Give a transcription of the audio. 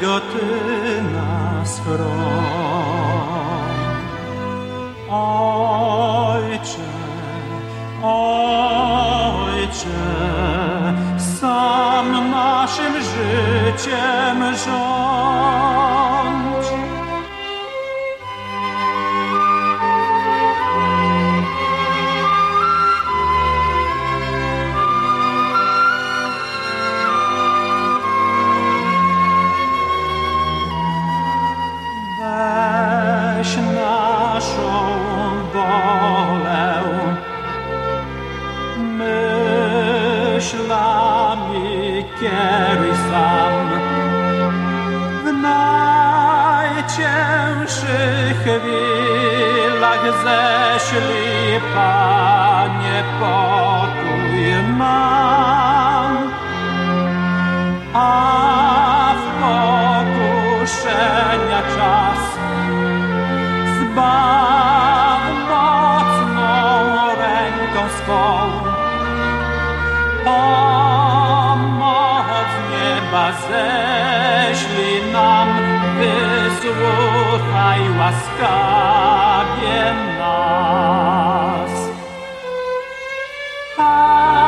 czego Ty nas chroń. Ojcze, Ojcze, sam naszym życiem rządź. Weź naszą wolę myślami kieruj sam. W najcięższych chwilach ześlij, Panie, pokój nam, a w pokuszenia czas zbaw mocną ręką swą. Pomoc nieba ześlij nam, wysłuchaj łaskawie nas.